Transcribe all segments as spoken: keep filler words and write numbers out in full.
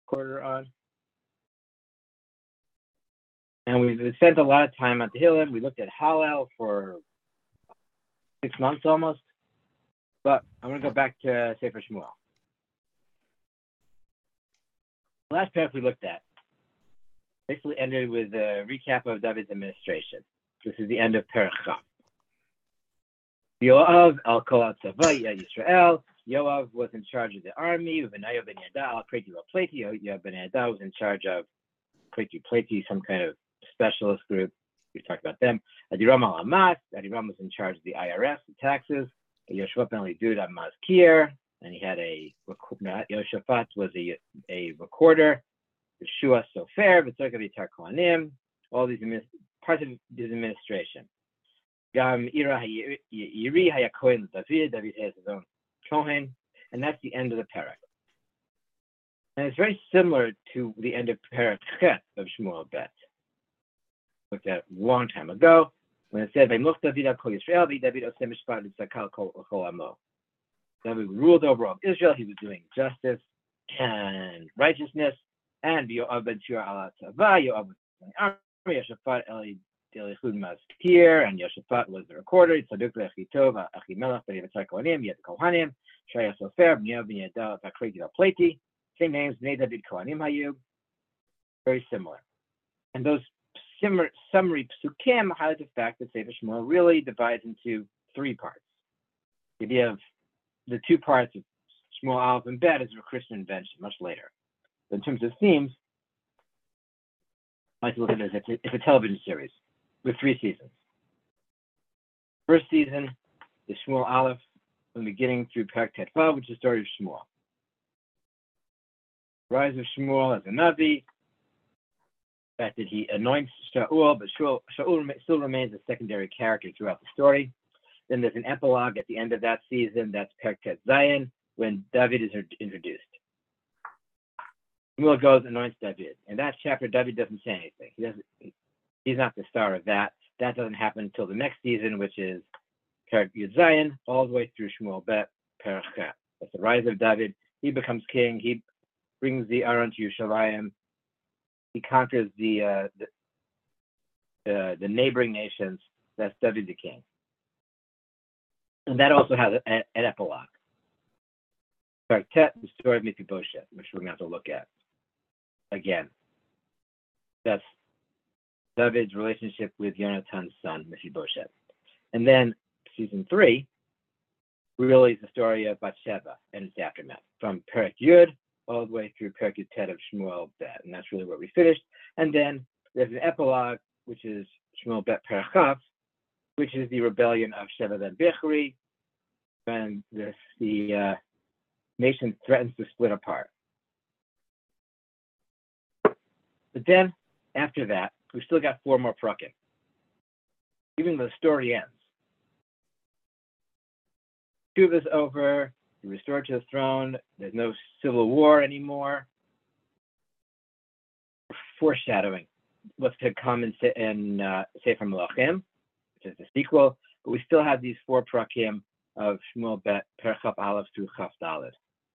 quarter on. And we've spent a lot of time at the Tehillim. We looked at Hallel for six months almost. But I'm going to go back to Sefer Shmuel. The last paragraph we looked at basically ended with a recap of David's administration. This is the end of Perek Chaf. Yoav al kol hatzava Yisrael. Yoav was in charge of the army. Benayav ben Yada al Kreti Pleti. Yoav ben Yada was in charge of Kreti Pleti, some kind of specialist group. We talked about them. Adiram al Hamas. Adiram was in charge of the I R S, the taxes. Yoshua ben Lidud al Mazkir, and he had a Yoshaphat was a a recorder. Yeshua Sofer, V'tzorka v'Yitar Kohanim. All these parts of his administration. Gam Ira Yiri Hayakohen David. David has his own Kohen, and that's the end of the parak. And it's very similar to the end of Perek Chet of Shmuel Bet. Looked at a long time ago when it said, "Vayimloch David al Kol Yisrael, David oseh mishpat v'tzakal kol amo." David ruled over all of Israel. He was doing justice and righteousness. And Yoav ben Shua al Tzava, Yoav was the army. Yoshaphat Eli Elichud Mazkir, and Yoshaphat was the recorder. Tzaduk le'achitov, Achimelech ben Yitzhak Kohanim, Yet Kohanim, Shaya Sofer, Bnei ben Yada, Vakreti Pleti. Same names, Bnei David Kohanim Hayu. Very similar. And those similar summary psukim highlight the fact that Sefer Shmuel really divides into three parts. The idea of the two parts of Shmuel Aleph and Bet is a Christian invention, much later. But in terms of themes, I like to look at it as it's a television series with three seasons. First season is Shmuel Aleph from the beginning through Perek Tetvav, which is the story of Shmuel. Rise of Shmuel as a Navi, the fact that he anoints Shaul, but Shaul, Shaul still remains a secondary character throughout the story. Then there's an epilogue at the end of that season, that's Perek Tet Zayin, when David is introduced. Shmuel goes and anoints David. In that chapter, David doesn't say anything. He doesn't. He's not the star of that. That doesn't happen until the next season, which is Perek Yud Zayin, all the way through Shmuel Bet, Perek Chet. That's the rise of David. He becomes king. He brings the Aron to Yerushalayim. He conquers the uh, the, uh, the neighboring nations. That's David the king. And that also has a, a, an epilogue. Perek Tet, the story of Mephibosheth, which we're going to have to look at. Again, that's David's relationship with Yonathan's son, Mephibosheth. And then season three really is the story of Bathsheba and its aftermath, from Perek Yud all the way through Perek Yud of Shmuel Bet. And that's really where we finished. And then there's an epilogue, which is Shmuel Bet Perek Chaf, which is the rebellion of Sheva ben Bichri, when the, the uh, nation threatens to split apart. But then, after that, we've still got four more prakim. Even though the story ends. Teshuvah is over, you're restored to the throne, there's no civil war anymore. Foreshadowing what's to come in, in uh, Sefer Melachim, which is the sequel, but we still have these four prakim of Shmuel Bet, Perek Chaf Aleph through Chaf Daled.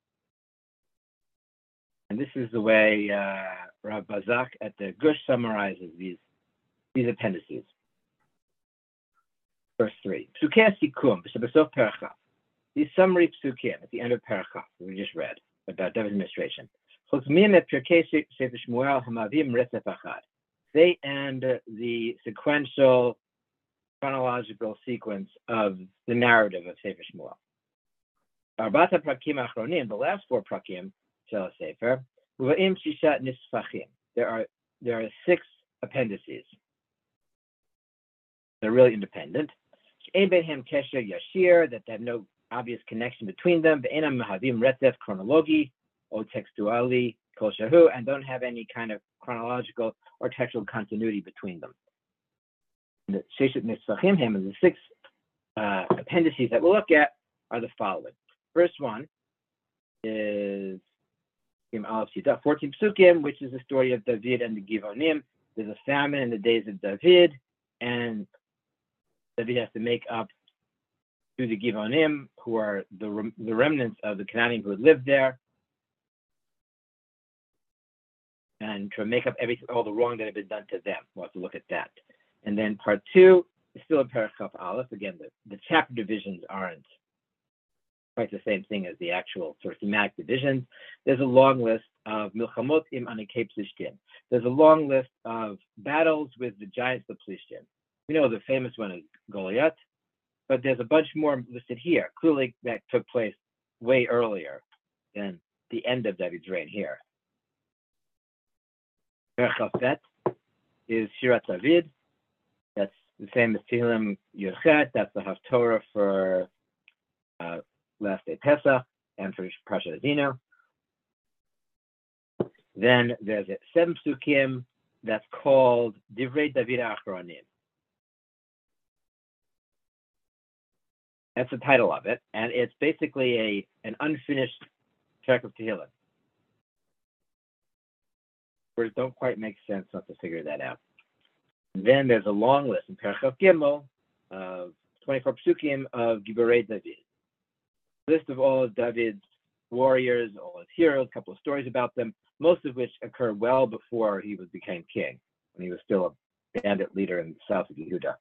And this is the way uh, Rav Bazak at the Gush summarizes these, these appendices. Verse three. Psukei Sikum, B'Shabbasof Perek Chaf. These summary psukim at the end of Perek Chaf, we just read, about David's administration. They end the sequential, chronological sequence of the narrative of Sefer Shmuel. Arbata prakim achronim, the last four prakim, Shel Sefer, Uvaim Shishat Nisfachim. There are there are six appendices. They're really independent. She'ein beinhem kesher yashir, that have no obvious connection between them. Ve'enam mahavim retzef chronologi or textuali kol shahu, and don't have any kind of chronological or textual continuity between them. The Sheshet Nisfachim, him, and the six uh, appendices that we'll look at are the following. First one is fourteen Psukim, which is the story of David and the Givonim. There's a famine in the days of David, and David has to make up to the Givonim, who are the, the remnants of the Canaanim who had lived there. and to make up everything, all the wrong that had been done to them. We'll have to look at that. And then part two is still in Perek Chaf Aleph. Again, the, the chapter divisions aren't quite the same thing as the actual sort of thematic divisions. There's a long list of Milchamot im Anekei Plishtim. There's a long list of battles with the giants of Plishtim. We know the famous one is Goliath, but there's a bunch more listed here. Clearly, that took place way earlier than the end of David's reign here. Perek Chafet is Shirat David. That's the same as Tehillim Yudchet. That's the Haftorah for uh, last day Pesach and for Parshat Azino. Then there's a seven psukim that's called Divrei David Achronim. That's the title of it, and it's basically a an unfinished track of Tehillim. Words don't quite make sense, so I have to figure that out. And then there's a long list in Perek Chaf Gimel of twenty-four psukim of Giborei David. List of all of David's warriors, all his heroes, a couple of stories about them, most of which occur well before he was became king, when he was still a bandit leader in the south of Yehuda.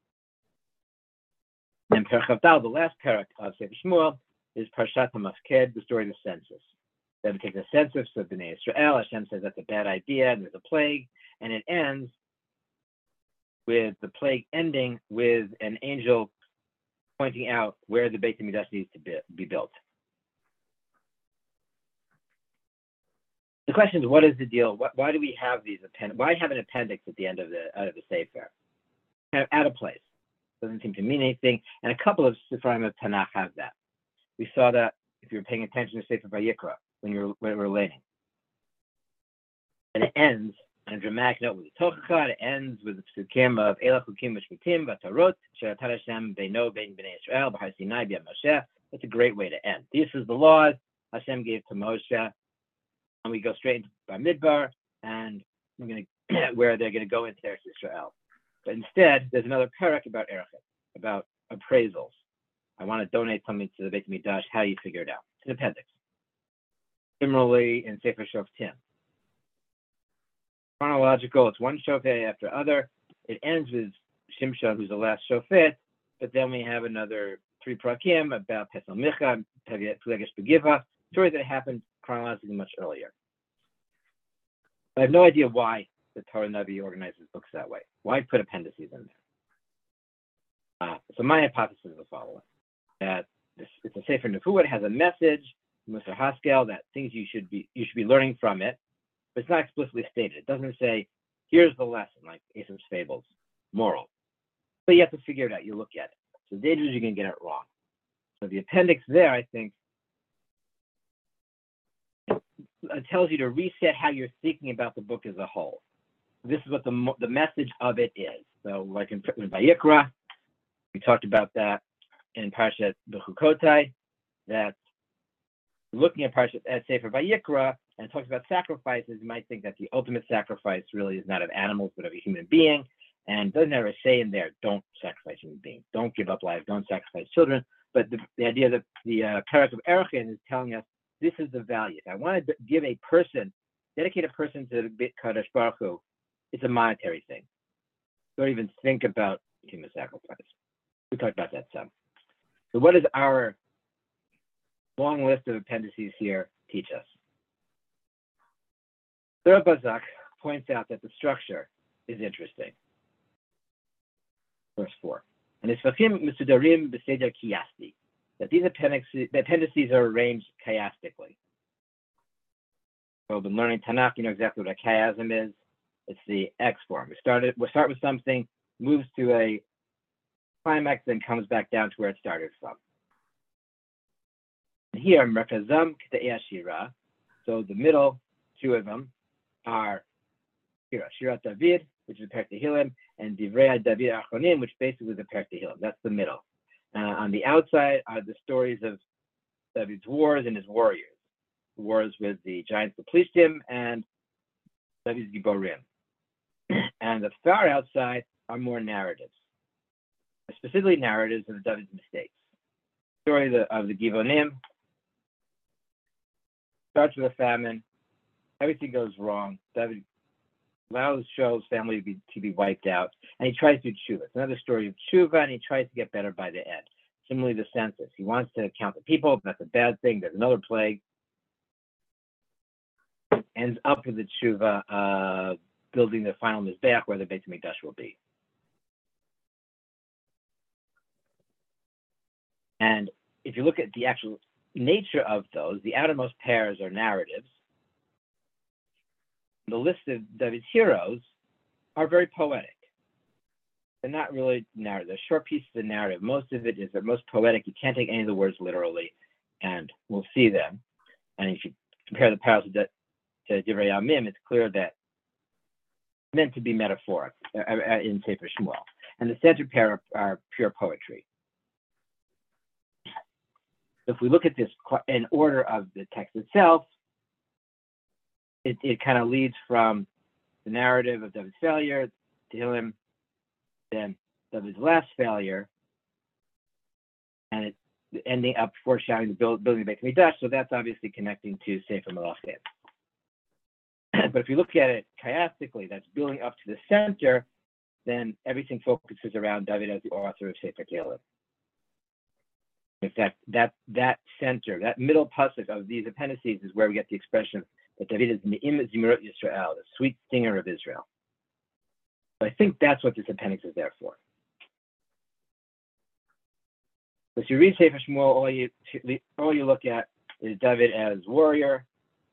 And Perek Chaf Dal, the last parak of Sefer Shmuel, is Parshat HaMafked, the story of the census. Then it takes a census of Bnei Israel. Hashem says that's a bad idea, and there's a plague, and it ends with the plague ending with an angel pointing out where the Beit HaMikdash needs to be, be built. The question is, what is the deal? Why, why do we have these append? Why have an appendix at the end of the out of the Sefer? Kind of out of place. Doesn't seem to mean anything. And a couple of Sifraim of Tanakh have that. We saw that if you were paying attention to Sefer Vayikra when you were, when we were relating. And it ends on a dramatic note with the Tochacha. It ends with the psukim of Elach Hukim V'Shmitim V'Tarot She'atar Hashem Beino Bein Bnei Israel B'Har Sinai B'Yam Moshe. That's a great way to end. This is the laws Hashem gave to Moshe, and we go straight into Bamidbar, and we're going to where they're going to go into Eretz Israel. But instead, there's another parak about Erechet, about appraisals. I want to donate something to the Beit HaMikdash. How do you figure it out? It's an appendix. Similarly, in Sefer Shoftim, chronological. It's one shofet after other. It ends with Shimshon, who's the last shofet, but then we have another three prakim about Pesel Micha, Pelegesh Begiva, stories that happened chronologically much earlier. I have no idea why the Torah Navi organizes books that way. Why put appendices in there? Uh, so my hypothesis is the following: that this, it's a Sefer Nevuah. It has a message, Musar Haskel, that things you should be you should be learning from it, but it's not explicitly stated. It doesn't say, here's the lesson, like Aesop's Fables, moral. But you have to figure it out. You look at it. So the danger is you can get it wrong. So the appendix there, I think, it tells you to reset how you're thinking about the book as a whole. This is what the the message of it is. So, like in, in Vayikra, we talked about that in Parshat Bechukotai, that looking at Parshat at Sefer Vayikra and it talks about sacrifices, you might think that the ultimate sacrifice really is not of animals but of a human being, and doesn't have a say in there. Don't sacrifice human beings. Don't give up life. Don't sacrifice children. But the, the idea that the uh, parak of Erechin is telling us this is the value. If I want to give a person, dedicate a person to the Beit Kadosh Baruch Hu, it's a monetary thing. Don't even think about human sacrifice. We talked about that some. So what does our long list of appendices here teach us? Thurah Bazak points out that the structure is interesting. Verse four. And it's Vachim Mesudarim Beseder Kiyasti. That these appendices, the appendices are arranged chiastically. So we've been learning Tanakh, you know exactly what a chiasm is. It's the X form. We started. We start with something, moves to a climax, then comes back down to where it started from. And here, Merkazam K'tei Shira. So the middle two of them are Shira, Shirat David, which is the Perek Tehillim, and Divrei David Achronim, which basically is the Perek Tehillim. That's the middle. Uh, on the outside are the stories of David's wars and his warriors, wars with the giants of Plishtim and David's Giborim. And the far outside are more narratives, specifically narratives of David's mistakes. The story of the, of the Givonim starts with a famine, everything goes wrong. David allows Shaul's family to be, to be wiped out, and he tries to do tshuva. It's another story of tshuva, and he tries to get better by the end. Similarly, the census. He wants to count the people, but that's a bad thing. There's another plague. Ends up with the tshuva, uh, building the final mizbeach where the Beit HaMikdash will be. And if you look at the actual nature of those, the outermost pairs are narratives. The list of David's heroes are very poetic. They're not really narrative. They're short pieces of narrative. Most of it is the most poetic. You can't take any of the words literally, and we'll see them. And if you compare the parallels to, to Divrei Yamim, it's clear that it's meant to be metaphoric uh, in Sefer Shmuel. And the center pair are, are pure poetry. If we look at this in order of the text itself, it, it kind of leads from the narrative of David's failure, Tehillim, then David's last failure, and it ending up foreshadowing the build, building the Beit HaMikdash. So that's obviously connecting to Sefer Melachim. But if you look at it chiastically, that's building up to the center, then everything focuses around David as the author of Sefer Tehillim. In fact, that that center, that middle pasuk of these appendices is where we get the expression that David is Ne'im Zimirot Yisrael, the sweet singer of Israel. So I think that's what this appendix is there for. So if you read Sefer Shmuel, all you all you look at is David as warrior.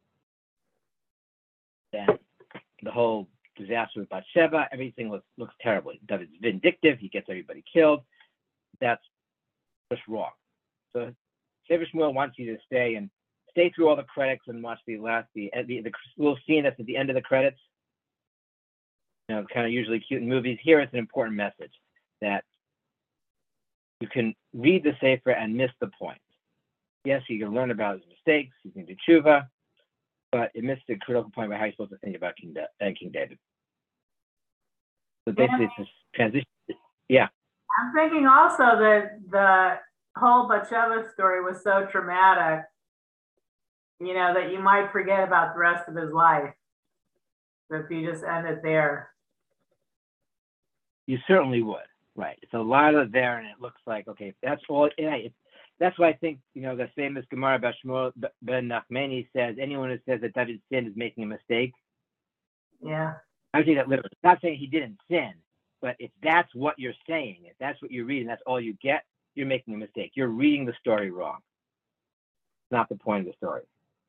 Then the whole disaster with Bathsheba, everything looks looks terrible. David's vindictive; he gets everybody killed. That's just wrong. So Sefer Shmuel wants you to stay and stay through all the credits and watch the last the the, the little scene that's at the end of the credits. You know, kind of usually cute in movies. Here it's an important message that you can read the Sefer and miss the point. Yes, you can learn about his mistakes, you can do tshuva, but it missed the critical point about how you're supposed to think about King, da- uh, King David. So basically, it's this transition. Yeah. I'm thinking also that the whole Bathsheba story was so traumatic, you know, that you might forget about the rest of his life if you just end it there. You certainly would, right? It's a lot of there, and it looks like, okay, that's all. Yeah, it, that's why I think, you know, the famous Gemara about Shmuel ben Nachmani says, anyone who says that David sinned is making a mistake. Yeah. I would take that literally. It's not saying he didn't sin, but if that's what you're saying, if that's what you're reading, that's all you get, you're making a mistake. You're reading the story wrong. It's not the point of the story.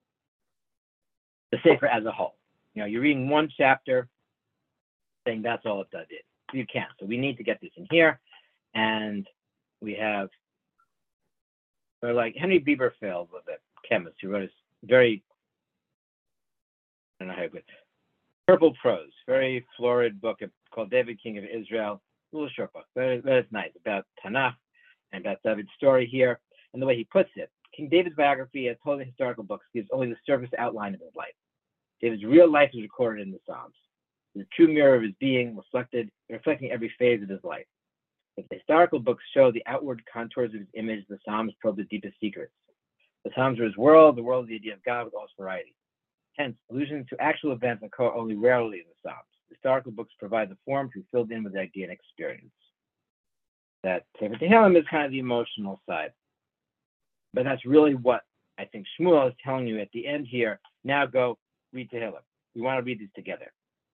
The Sefer as a whole. You know, you're reading one chapter saying that's all it does it. You can't. So we need to get this in here. And we have, or like Henry Bieberfeld was a chemist who wrote a very, I don't know how to put it, purple prose, very florid book called David, King of Israel. A little short book, but, but it's nice about Tanakh and about David's story here. And the way he puts it, King David's biography, as told in historical books, gives only the surface outline of his life. David's real life is recorded in the Psalms. The true mirror of his being, reflected, reflecting every phase of his life. If the historical books show the outward contours of his image, the Psalms probe the deepest secrets. The Psalms are his world, the world of the idea of God with all its variety. Hence, allusions to actual events occur only rarely in the Psalms. Historical books provide the form to be filled in with the idea and experience. That Sefer Tehillim is kind of the emotional side. But that's really what I think Shmuel is telling you at the end here. Now go read Tehillim. We want to read these together.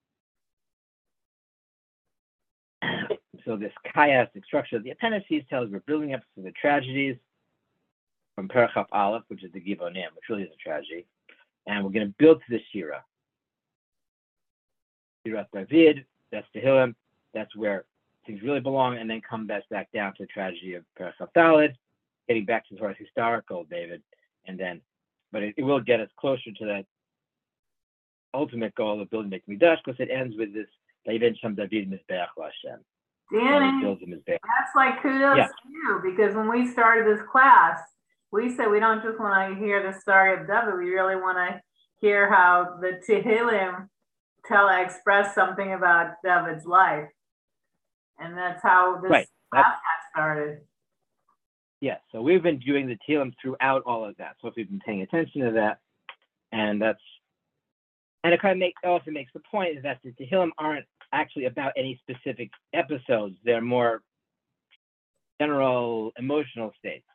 So this chiastic structure of the appendices tells we're building up to the tragedies from Perachap Aleph, which is the Givonim, which really is a tragedy. And we're going to build to the Shira. Shirat David, that's Tehillim, that's where things really belong, and then come back, back down to the tragedy of Perachap Daled, getting back to sort of historical David, and then, but it, it will get us closer to that ultimate goal of building Beit HaMikdash, because it ends with this David Shem David Mizbeach L'Hashem. Danny, that's like kudos yeah. to you, because when we started this class, we said we don't just want to hear the story of David, we really want to hear how the Tehillim tell express something about David's life. And that's how this right. class got started. Yeah, so we've been doing the Tehillim throughout all of that. So if you've been paying attention to that, and that's And it kind of make, also makes the point is that the Tehillim aren't actually about any specific episodes. They're more general emotional states.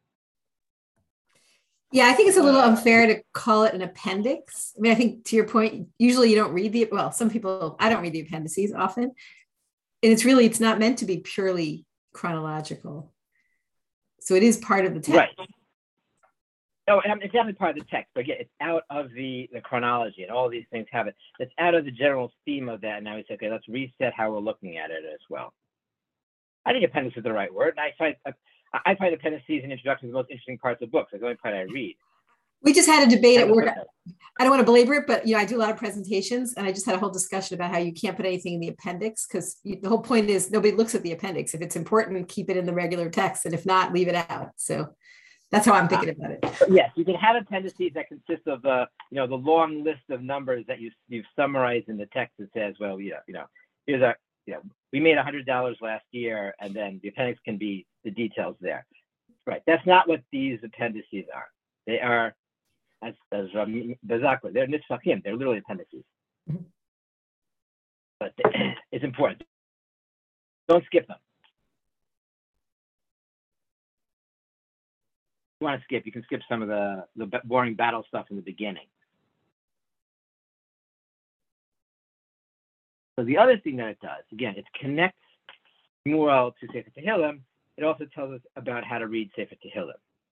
Yeah, I think it's a little unfair to call it an appendix. I mean, I think to your point, usually you don't read the, well, some people, I don't read the appendices often. And it's really, it's not meant to be purely chronological. So it is part of the text. Right. No, it's definitely part of the text, but again, it's out of the, the chronology, and all these things have it. It's out of the general theme of that. And now we say, okay, let's reset how we're looking at it as well. I think appendix is the right word. And I find, I find appendices and introductions the most interesting parts of books. It's the only part I read. We just had a debate at work. I don't want to belabor it, but you know, I do a lot of presentations, and I just had a whole discussion about how you can't put anything in the appendix because the whole point is nobody looks at the appendix. If it's important, keep it in the regular text, and if not, leave it out. So that's how I'm thinking about it. Yes, you can have appendices that consist of the, you know, the long list of numbers that you you've summarized in the text that says, well, you know, you know, here's our, you know, we made a hundred dollars last year, and then the appendix can be the details there. Right. That's not what these appendices are. They are, as as um, Bazakwa, they're nisfachim. They're literally appendices. Mm-hmm. But it's important. Don't skip them. If you want to skip, you can skip some of the, the boring battle stuff in the beginning. So the other thing that it does, again, it connects Shmuel to Sefer Tehillim. It also tells us about how to read Sefer Tehillim.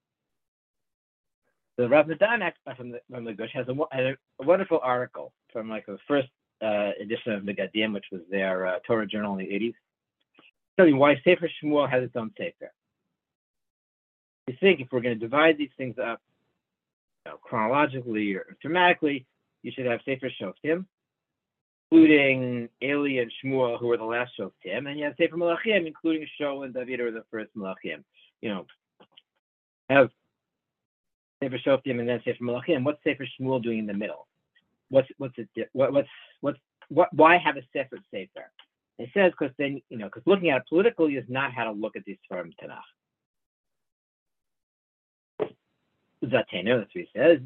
The Rav Nadan from the, from the Gush has a, a, a wonderful article from like the first uh, edition of Megadim, which was their uh, Torah journal in the eighties, telling you why Sefer Shmuel has its own Sefer. You think if we're going to divide these things up, you know, chronologically or thematically, you should have Sefer Shoftim, including Eli and Shmuel, who were the last Shoftim, and you have Sefer Malachim, including Shaul and David, who were the first Malachim. You know, have Sefer Shoftim and then Sefer Malachim. What's Sefer Shmuel doing in the middle? What's what's it? What what's what's what? Why have a separate Sefer? It says because then you know because looking at it politically is not how to look at these from Tanakh. Zatenu, that's what he says.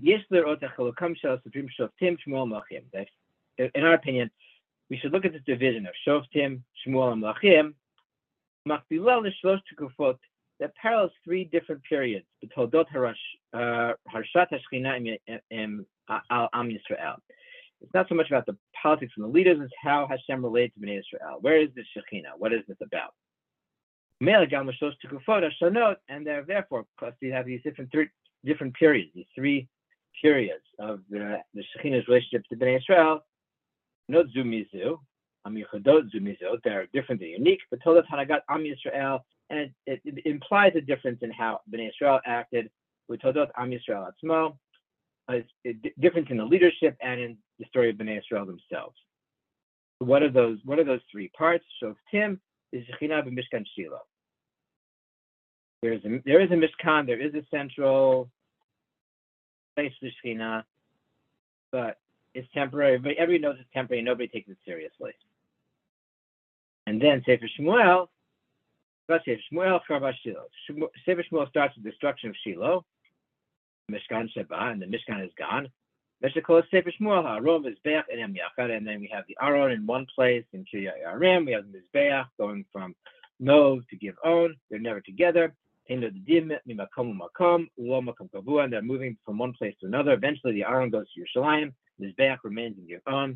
In our opinion, we should look at this division of Shoftim, Shmuel, and Malachim that parallels three different periods. B'toldot Harshat Hashchina al Am Yisrael. It's not so much about the politics and the leaders; it's how Hashem related to Bnei Israel. Where is this Shekhinah? What is this about? And therefore, because we have these different three different periods, these three periods of the, the Shekhinah's relationship to Bnei Israel, not Zumizu, Am Yichadot Zumizu, they're different and unique, but Tolat Hanagat Am Yisrael, and it, it, it implies a difference in how Bnei Israel acted with Tolat Am Yisrael Atzmo, a difference in the leadership and in the story of Bnei Israel themselves. What are those? What are those three parts? Shoftim is Shekhinah b'Mishkan Shiloh. There's a, there is a Mishkan, there is a central place for Shekhinah, but it's temporary. But everybody knows it's temporary. Nobody takes it seriously. And then Sefer Shmuel, Sefer Shmuel Charba Shiloh. Sefer Shmuel starts with the destruction of Shiloh, Mishkan Sheba, and the Mishkan is gone. Meshachol Sefer Shmuel Ha'aron Mizbeach and Em Yachad, and then we have the Aron in one place in Kiryat Yearim. We have the Mizbeach going from Nov to Giv'on. They're never together. And they're moving from one place to another. Eventually, the Aron goes to Yerushalayim. Mizbeach remains in Giv'on.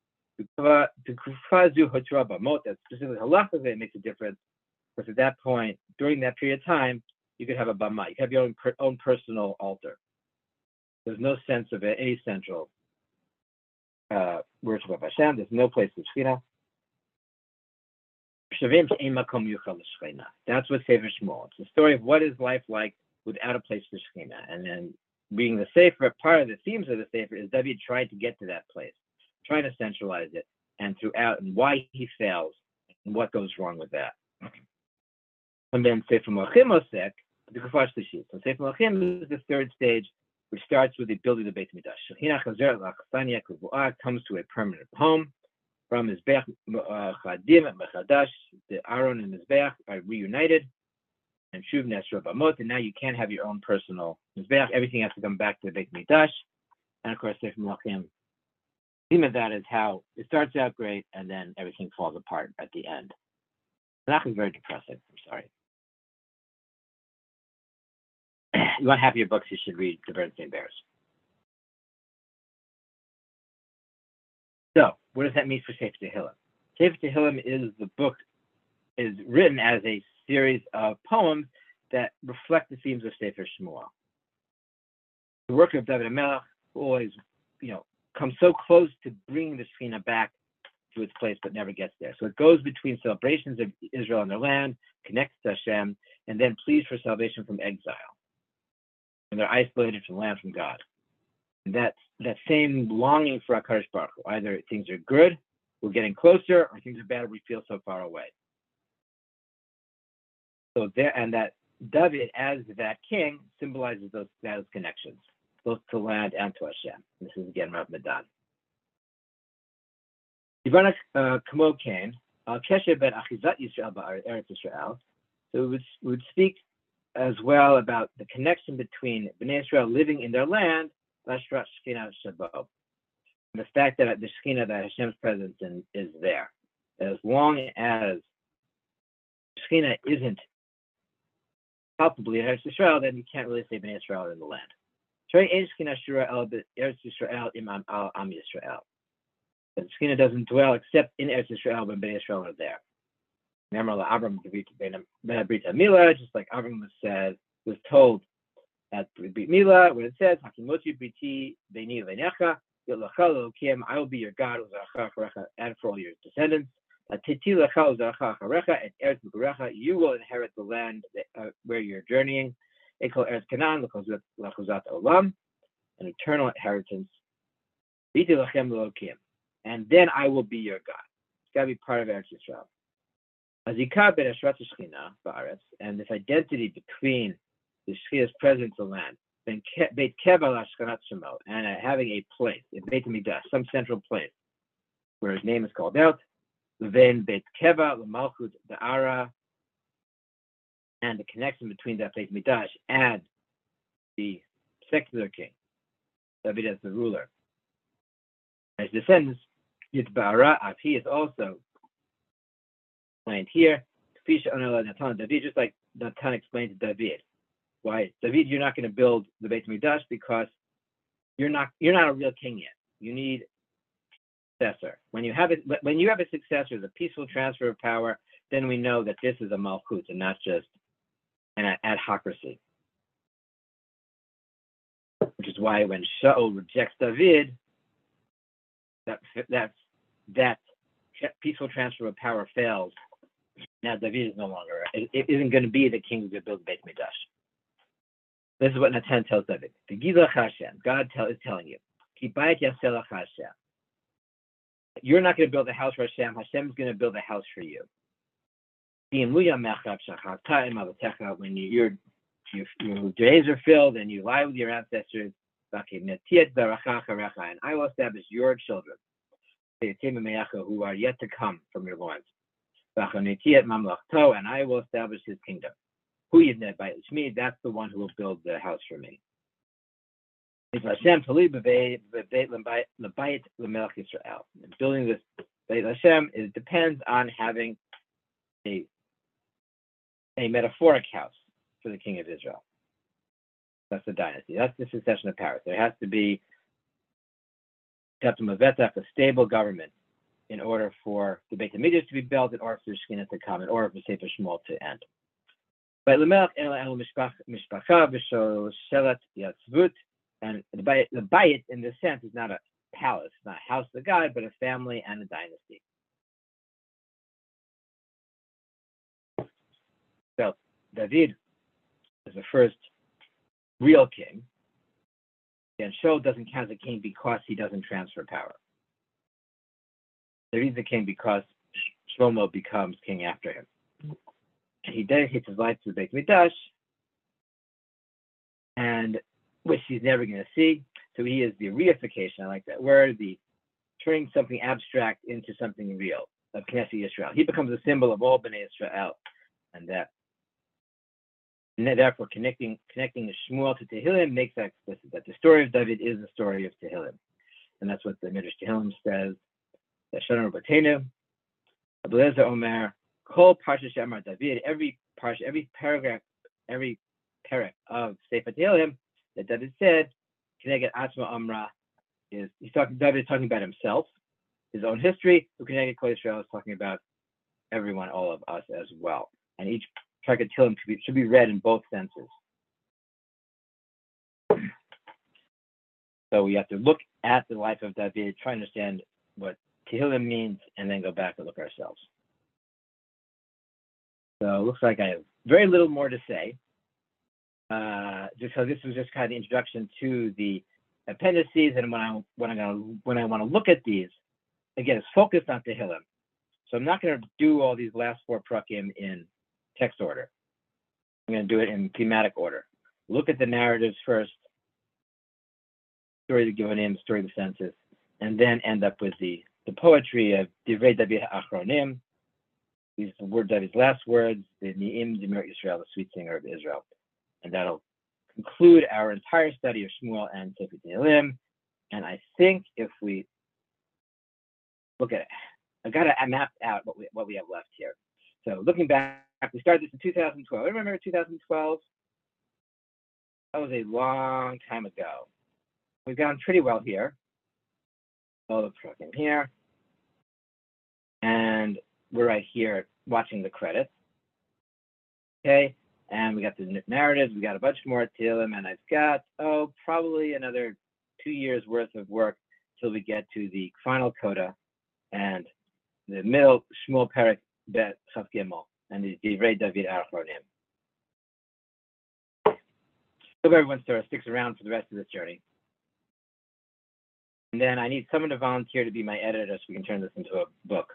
That's specifically halachically it makes a difference, because at that point, during that period of time, you could have a bama. You have your own, per, own personal altar. There's no sense of any central uh, worship of Hashem. There's no place for Shekhinah. That's what Sefer Shmuel. It's the story of what is life like without a place for Shekhinah. And then being the Sefer, part of the themes of the Sefer is David trying to get to that place, trying to centralize it, and throughout, and why he fails, and what goes wrong with that. And then Sefer Malachim Osek, the Kufar Shlishit. So Sefer Malachim is the third stage, which starts with the building of the Beit Mikdash. Shekhinah Chazer L'Achsania K'vu'ah comes to a permanent home. From Mizbeach Chadim and Mechadash, the Aron and Mizbeach are reunited, and Shuv Nesra Bamot, and now you can't have your own personal Mizbeach. Everything has to come back to the Beit Mikdash, and of course Sefer Malachim theme of that is how it starts out great and then everything falls apart at the end. That was very depressing. I'm sorry. You want happier books, you should read The Bernstein Bears. So, what does that mean for Sefer Tehillim? Sefer Tehillim is the book, is written as a series of poems that reflect the themes of Sefer Shmuel. The work of David HaMelech always, you know, comes so close to bringing the Shekhinah back to its place, but never gets there. So it goes between celebrations of Israel and their land, connects to Hashem, and then pleas for salvation from exile. And they're isolated from the land, from God. And that, that same longing for HaKadosh Baruch Hu, either things are good, we're getting closer, or things are bad, we feel so far away. So there, and that David, as that king, symbolizes those, those connections, both to land and to Hashem. This is again Rav Medan. Yivanak Kamo came, Al Kesher ben Achizat Yisrael Eretz Yisrael. So we would, we would speak as well about the connection between Bnei Israel living in their land, Lashrat Shekhinah Shabo, and the fact that the Shekhinah, that Hashem's presence in, is there. As long as Shekhinah isn't palpably in Eretz Yisrael, then you can't really say Bnei Israel are in the land. Trey Ein Shekhinah Shura El Eretz Yisrael Imam Al Am Yisrael. The Shekhinah doesn't dwell except in Eretz Yisrael when Bnei Israel are there. Remember, Avram ben Brit Milah, just like Avram was said, was told at Brit Milah, when it says, "Hakimoti Briti Beini Veinecha, Yotlacha Elokim, I will be your God, Uzaracha Acharecha, and for all your descendants. Titi Lecha Uzaracha Acharecha, and Eretz Migurecha, you will inherit the land that, uh, where you're journeying. Ekol Eretz Canaan, Lechuzat Olam, an eternal inheritance. Biti Lechem Elokim, and then I will be your God." It's got to be part of Eretz Yisrael. Azikah ben Ashrat Shekhinah Ba'aretz, and this identity between the Shekhinah's presence in the land, ben Beit Keva Lashkanat Shemo, and uh, having a place, in Beit Midrash, some central place where his name is called out, then Beit Keva L'Malchut Da'ara, and the connection between that Beit Midrash and the secular king, David as the ruler. His descendants, Yitba'ara, he is also explained here, just like Natan explained to David. Why, David, you're not going to build the Beit Mikdash because you're not you're not a real king yet. You need a successor. When you have it, when you have a successor, the peaceful transfer of power, then we know that this is a malchut and not just an adhocracy. Which is why when Shaul rejects David, that that that peaceful transfer of power fails. Now David is no longer, it, it isn't going to be the king who's going to build the Beit Mikdash. This is what Natan tells David. The Gilach Hashem, God tell, is telling you, you're not going to build a house for Hashem. Hashem is going to build a house for you. When you, your, your, your days are filled and you lie with your ancestors, and I will establish your children, who are yet to come from your loins. And I will establish his kingdom. That's the one who will build the house for me. Building this Beit Hashem, it depends on having a, a metaphoric house for the king of Israel. That's the dynasty. That's the succession of powers. There has to be a stable government in order for the Beit HaMikdash to be built, in order for the Shekhinah to come, in order for Sefer Shmuel to end. But Lemelech el mishpacha v'shelet yatzvut, and the bayit, the bayit in this sense is not a palace, not a house of God, but a family and a dynasty. So David is the first real king, and Shaul doesn't count as a king because he doesn't transfer power. David's the king because Shlomo becomes king after him. And he dedicates his life to the Beit Mikdash, and which he's never going to see. So he is the reification, I like that word, the turning something abstract into something real, of Knesset Yisrael. He becomes a symbol of all Bnei Israel, and that, and therefore connecting connecting Shmuel to Tehillim makes that explicit, that the story of David is the story of Tehillim. and that's what the Midrash Tehillim says. Shana Rabbeinu, Abelezer Omer, Kol Parsha She'amar David, every parsha, every paragraph, every parak of Sefer Tehillim that David said, Keneged Atzma Amra, is he's talking. David is talking about himself, his own history. Who Keneged Kol Yisrael is talking about everyone, all of us as well. And each parak of Tehillim should be, should be read in both senses. So we have to look at the life of David, try to understand what Tehillim means, and then go back and look ourselves. So it looks like I have very little more to say. Uh, just so this was just kind of the introduction to the appendices, and when I when I gonna when I want to look at these, again, it's focused on Tehillim. So I'm not going to do all these last four prakim in text order. I'm going to do it in thematic order. Look at the narratives first, story of the Givonim, story of the census, and then end up with the, the poetry of Divrei David Achronim. These are the word David's last words, the Ni'im Dimir Yisrael, the sweet singer of Israel. And that'll conclude our entire study of Shmuel and Sefer Tehillim. And I think if we look at it, I got to map out what we what we have left here. So looking back, we started this in two thousand twelve. Remember two thousand twelve? That was a long time ago. We've gone pretty well here. All the trucking here. And we're right here watching the credits. Okay, and we got the narratives, we got a bunch more Tehillim, and I've got, oh, probably another two years worth of work till we get to the final coda and the middle Shmuel Perek Bet Chaf Gimel and the Divrei David Achronim. Hope everyone sort of sticks around for the rest of this journey. And then I need someone to volunteer to be my editor so we can turn this into a book.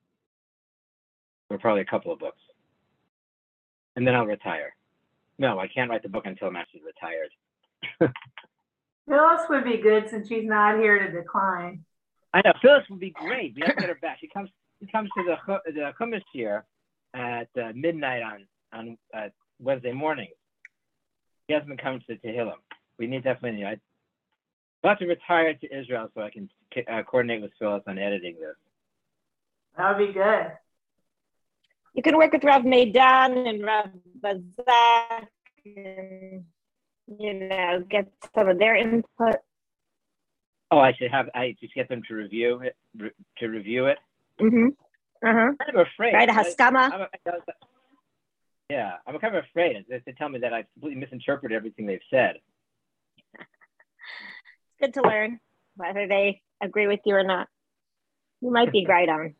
Or probably a couple of books. And then I'll retire. No, I can't write the book until I'm actually retired. Phyllis would be good since she's not here to decline. I know, Phyllis would be great. We have to get her back. She comes she comes to the the Chumash here at uh, midnight on, on uh, Wednesday morning. She hasn't been coming to Tehillim. We need definitely, I'd love to retire to Israel so I can uh, coordinate with Phyllis on editing this. That would be good. You can work with Rav Meidan and Rav Bazak and, you know, get some of their input. Oh, I should have, I just get them to review it, re, to review it. Mm-hmm. Uh-huh. I'm afraid. Right, a Haskama. I, I, yeah, I'm kind of afraid. They, they tell me that I've completely misinterpreted everything they've said. It's good to learn whether they agree with you or not. You might be right on.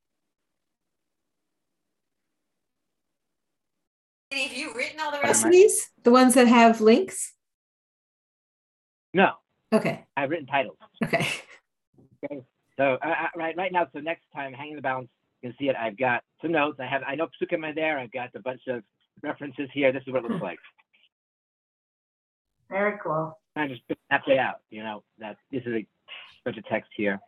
Have you written all the rest of these? The ones that have links? No. Okay. I've written titles. Okay. Okay. So uh, right, right now. So next time, hanging the balance, you can see it. I've got some notes. I have. I know Psukim are there. I've got a bunch of references here. This is what it looks like. Very cool. I just map it out. You know that this is a bunch of text here.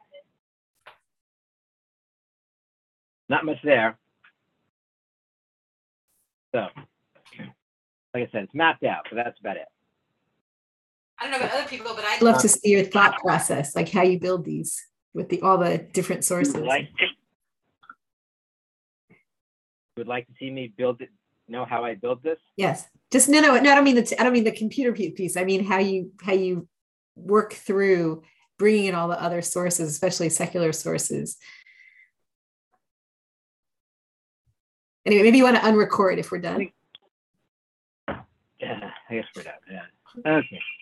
Not much there. So, like I said, it's mapped out, but that's about it. I don't know about other people, but I'd love to see your thought process, like how you build these with the all the different sources. Would like to, would like to see me build it, know how I build this? Yes. Just no, no, no. I don't mean the I don't mean the computer piece. I mean how you how you work through bringing in all the other sources, especially secular sources. Anyway, maybe you want to unrecord if we're done. Yeah, I guess we're done. Yeah. Okay.